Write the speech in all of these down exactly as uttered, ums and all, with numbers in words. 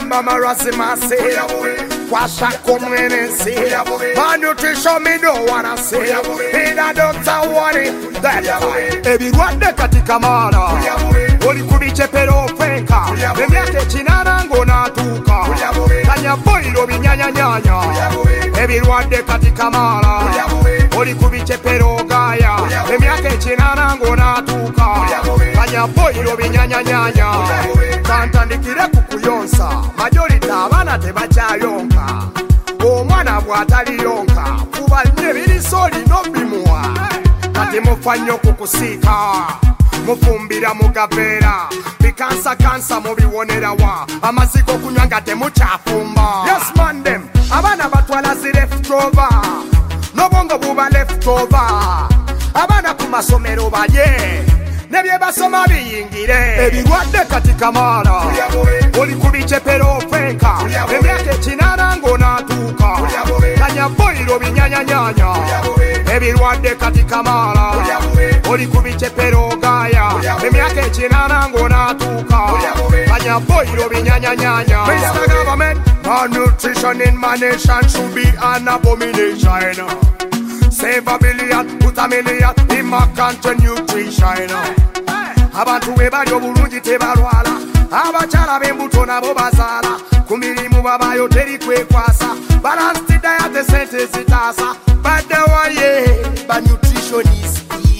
Remember Marasimasi, Kwasha Community, malnutrition me don't wanna see. In a doctor worry, that Ebi Rwanda katika mara, Oli kubiche pero fenka, Memiake chinana ngona tuka, Kanya boilo binyanya nyanya, Ebi Rwanda katika mara, Oli kubiche pero gaya, Memiake chinana ngona tuka, Kanya boilo binyanya nyanya, Kantandikire kukuyonsa, Majorita abana tebachayonka, Omwana bwatali yonka, Kuba nyebiri soli nobimuwa, Kati mufanyo kukusika, Mufumbira mugavera, Bikansa kansa mubibonera wa, Amaziko kunywanga temuchafumba. Yes man them, abana batwala zi left over, Nobongo buba left over, Abana kumasomero baye, Nebye basoma biyingire. Ebi Rwanda katika mara, Oli kubiche pero fenka, Emyake chinana ngona tuka, Kanya boilo binyanya nyanya, Ebi Rwanda katika mara, Oli kubiche pero gaya, Emyake chinana ngona tuka, Kanya boilo binyanya nyanya. Mister Government, malnutrition in my nation should be an abomination. Save a billion, put a million in my country nutrition. Abantu webali obulungi tebalwala, Abachala b'embuto nabo bazala, Ku mirimu babayo teri kwekwasa, Balanced diet sente zitasa, Badawaye ba nutritionist.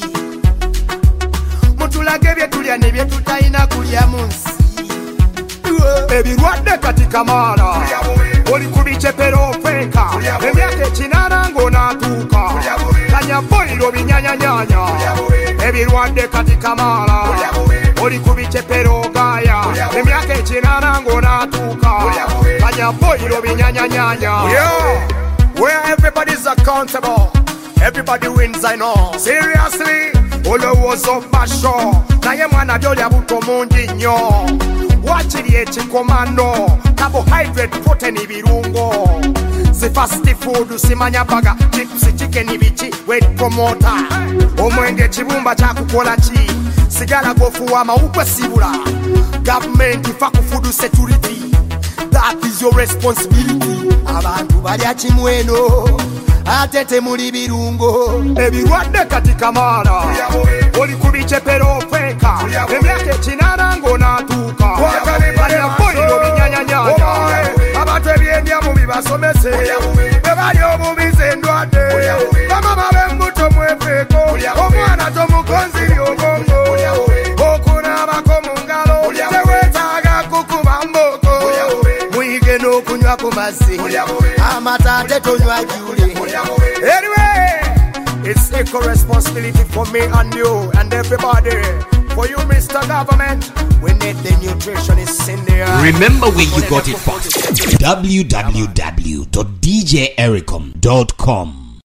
Mutulage byetulya ne byetutayina kulya munsi. Ebi Rwanda katika mara, Oli kubiche pero fenka, Emyake chinana ngona tuka, Kanya boilo binyanya nyanya, Ebi Rwanda katika mara, Oli kubiche pero gaya, Emyake chinana ngona tuka, Kanya boilo binyanya nyanya. Yeah, where everybody's accountable, everybody wins I know. Seriously, Olo was up basho, Naye mwana dolya buto mungi nnyo. Wachiri echikomano, carbohydrate, protein, ibirungo. Si fast food, simanya baga, chips, chicken, ibichi, weight promoter. Omwenge chibumba cha kukola chi, sigala gofuwa maukwe sibula. Government ifa ku food security, that is your responsibility. Abantu balya chimweno, atete muri birungo. Ebi Rwanda katika mara, Oli kubiche pero fenka, Emyake chinana ngona tuka, Kanya boilo binyanya nyanya, Abantu ebyendya mubi basomese, Bebali obubize ndwadde, Bamama b'embuto mwefeeko, Omwana tomukonziri obongo, Okunaabako mu ngalo, Teweetaaga kukuba mboko, Muyige n'okunywa ku mazzi, Amata ate tonywa jule. Anyway, it's equal responsibility for me and you and everybody. For you, Mister Government, we need the nutritionists in there. Remember where you got it from. w w w dot d j ericom dot com